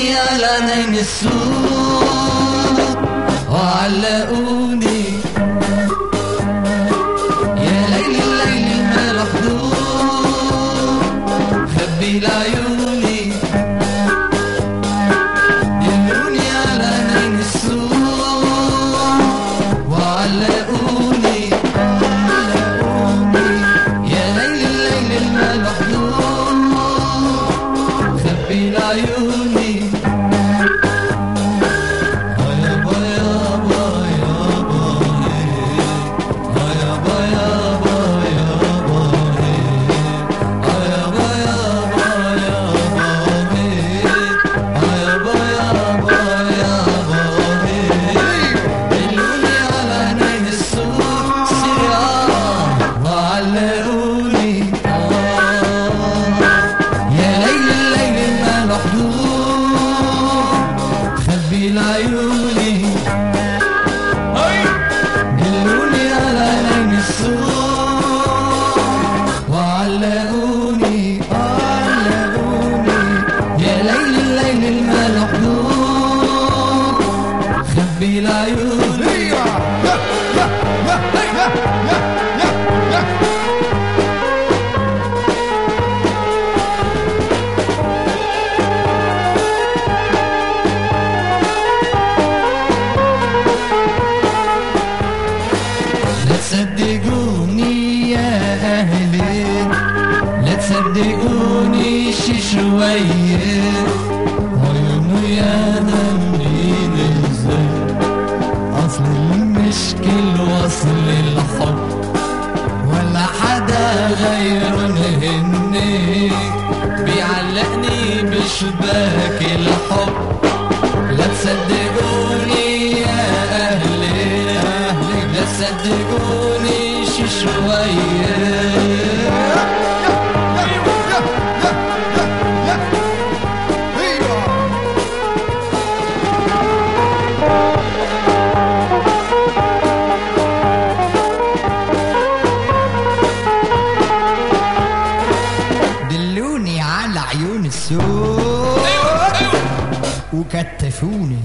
دلوني على نين السوق وعلقوني يا ليل الليل ما له حدود خبي لعيوني دلوني على نين السوق وعلقوني يا ليل الليل ما له حدود خبي لعيوني لعيوني دلوني على نين السوق وعلقوني يا ليل الليل ما له حدود خبي لعيوني صدقوني يا أهلي لا تصدقوني شي شوية عيونه يا دمين الزين أصل المشكل وصل الحب ولا حدا غيرن هني بيعلقني بشباك الحب لا تصدقوني يا أهلي لا تصدقوني شي شوية دلوني على عيون السوق وكتفوني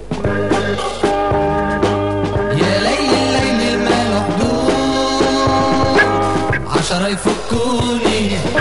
يا ليل الليل ما له حدود 10 يفكوني